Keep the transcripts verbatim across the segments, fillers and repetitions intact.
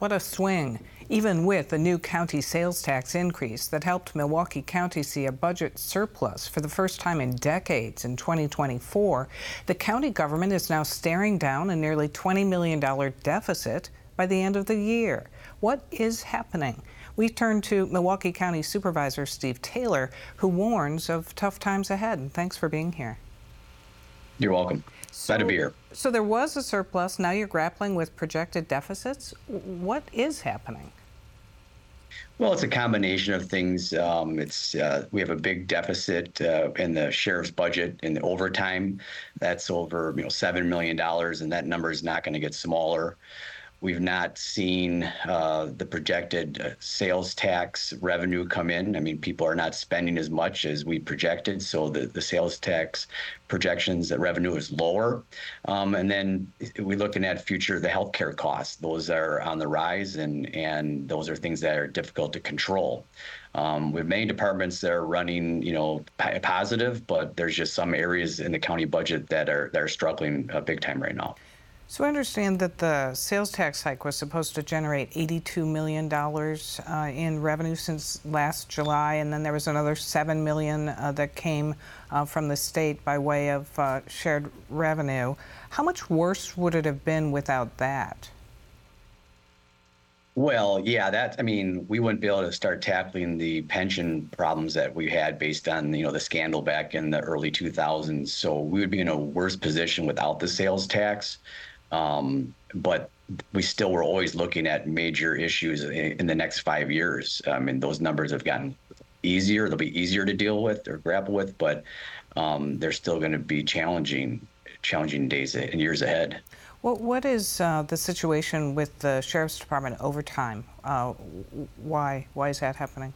What a swing, even with a new county sales tax increase that helped Milwaukee County see a budget surplus for the first time in decades in twenty twenty-four. The county government is now staring down a nearly twenty million dollars deficit by the end of the year. What is happening? We turn to Milwaukee County Supervisor Steve Taylor, who warns of tough times ahead. Thanks for being here. You're welcome. So, Glad to be here. So there was a surplus. Now you're grappling with projected deficits. What is happening? Well, it's a combination of things. Um, it's uh, we have a big deficit uh, in the sheriff's budget in the overtime. That's over you know seven million dollars, and that number is not going to get smaller. We've not seen uh, the projected uh, sales tax revenue come in. I mean, people are not spending as much as we projected, so the, the sales tax projections, that revenue is lower. Um, and then we're looking at future, the healthcare costs. Those are on the rise, and, and those are things that are difficult to control. Um, we have many departments that are running, you know, positive, but there's just some areas in the county budget that are, that are struggling uh, big time right now. So I understand that the sales tax hike was supposed to generate eighty-two million dollars uh, in revenue since last July, and then there was another seven million dollars uh, that came uh, from the state by way of uh, shared revenue. How much worse would it have been without that? Well, yeah, that, I mean, we wouldn't be able to start tackling the pension problems that we had based on, you know, the scandal back in the early two thousands. So we would be in a worse position without the sales tax. Um, but we still were always looking at major issues in, in the next five years. I mean, those numbers have gotten easier. They'll be easier to deal with or grapple with, but um, they're still going to be challenging, challenging days and years ahead. Well, what is uh, the situation with the Sheriff's Department overtime? Uh, why? Why is that happening?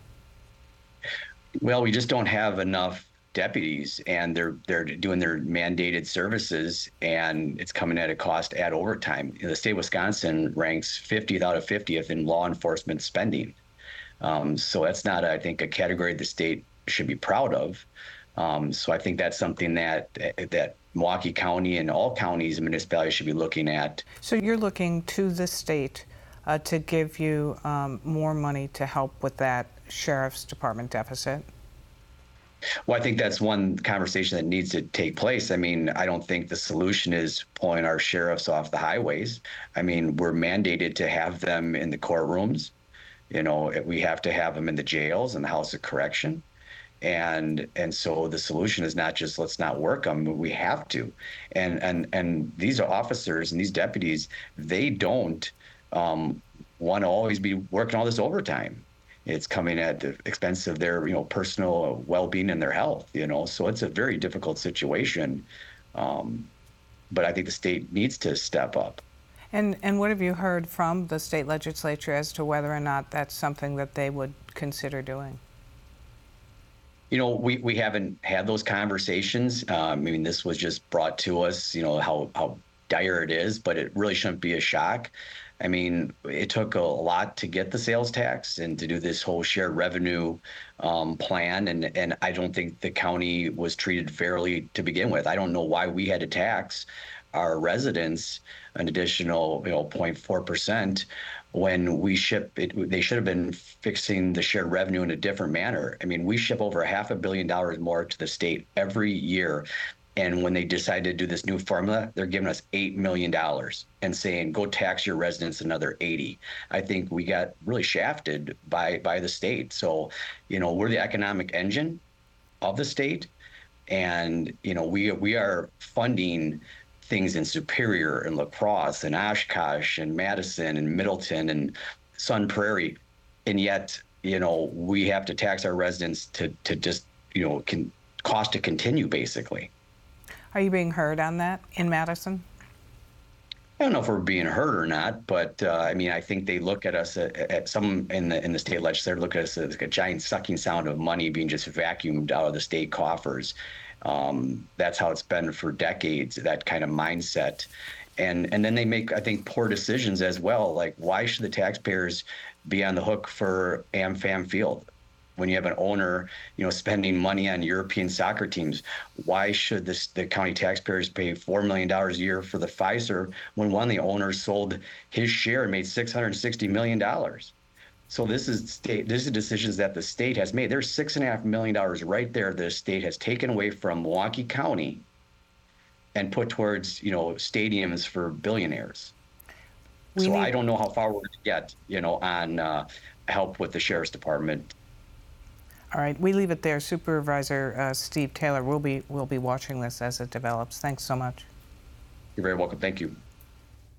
Well, we just don't have enough deputies, and they're they're doing their mandated services, and it's coming at a cost at overtime. You know, the state of Wisconsin ranks fiftieth out of fiftieth in law enforcement spending. Um, so that's not, I think, a category the state should be proud of. Um, so I think that's something that that Milwaukee County and all counties and municipalities should be looking at. So you're looking to the state uh, to give you um, more money to help with that Sheriff's Department deficit? Well, I think that's one conversation that needs to take place. I mean, I don't think the solution is pulling our sheriffs off the highways. I mean, we're mandated to have them in the courtrooms. You know, we have to have them in the jails and the House of Correction. And and so the solution is not just let's not work them. We have to. And and and these are officers and these deputies. They don't um, want to always be working all this overtime. It's coming at the expense of their, you know, personal well-being and their health, you know, so it's a very difficult situation. Um, but I think the state needs to step up. And and what have you heard from the state legislature as to whether or not that's something that they would consider doing? You know, we, we haven't had those conversations. Um, I mean, this was just brought to us, you know, how, how dire it is, but it really shouldn't be a shock. I mean, it took a lot to get the sales tax and to do this whole shared revenue um, plan. And, and I don't think the county was treated fairly to begin with. I don't know why we had to tax our residents an additional, you know, zero point four percent when we ship it. They should have been fixing the shared revenue in a different manner. I mean, we ship over half a billion dollars more to the state every year. And when they decided to do this new formula, they're giving us eight million dollars and saying, go tax your residents another eighty. I think we got really shafted by, by the state. So, you know, we're the economic engine of the state. And, you know, we, we are funding things in Superior and La Crosse and Oshkosh and Madison and Middleton and Sun Prairie. And yet, you know, we have to tax our residents to, to just, you know, can cost to continue, basically. Are you being heard on that in Madison? I don't know if we're being heard or not, but uh, I mean, I think they look at us at, at some in the in the state legislature look at us as like a giant sucking sound of money being just vacuumed out of the state coffers. Um, that's how it's been for decades, that kind of mindset. And and then they make, I think, poor decisions as well. Like, why should the taxpayers be on the hook for AmFam Field? when you have an owner, you know, spending money on European soccer teams, why should this the county taxpayers pay four million dollars a year for the Pfizer when one of the owners sold his share and made six hundred sixty million dollars? So this is state. This is decisions that the state has made. There's six and a half million dollars right there. The state has taken away from Milwaukee County and put towards, you know, stadiums for billionaires. We so need... I don't know how far we're going to get, you know, on uh, help with the sheriff's department. All right, we leave it there. Supervisor uh, Steve Taylor, we'll be we'll be watching this as it develops. Thanks so much. You're very welcome. Thank you.